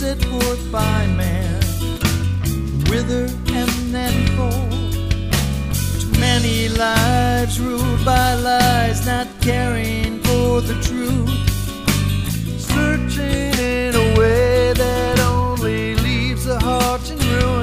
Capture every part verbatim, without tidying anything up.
set forth by man, wither and then fall. Too many lives ruled by lies, not caring for the truth, searching in a way that only leaves the heart in ruin.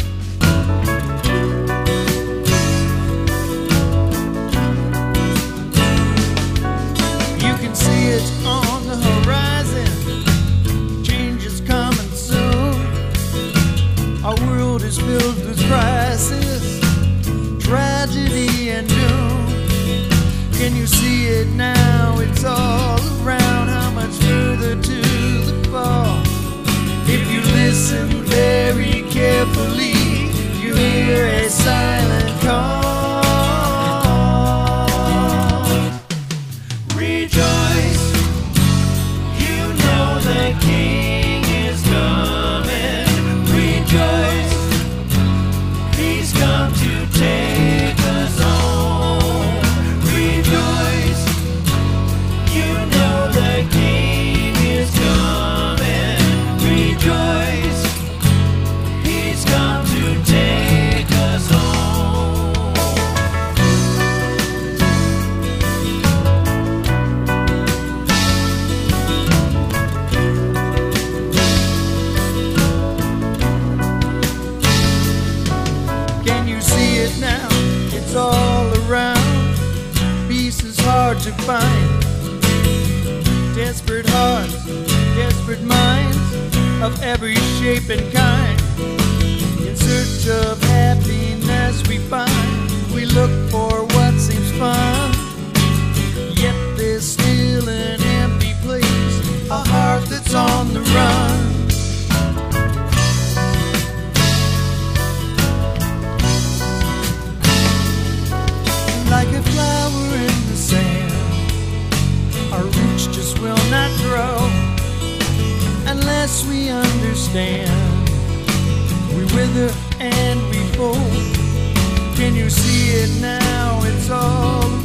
You can see it on the horizon, change is coming soon. Our world is filled with crisis, tragedy and doom. Can you see it now? It's all around. How much further to the fall? If you listen very carefully, you hear a silent call. Rejoice, you know the King is coming. Rejoice, He's come to take us home. Rejoice, you know the King is coming. Rejoice, He's come to take us home. Can you see it now? It's all around. Peace is hard to find. Desperate hearts, desperate minds of every shape and kind. In search of happiness we find, we look for what seems fun. Yet there's still an empty place, a heart that's on the run. Like a flower in the sand, our roots just will not grow unless we understand. We wither and we fold. Can you see it now? It's all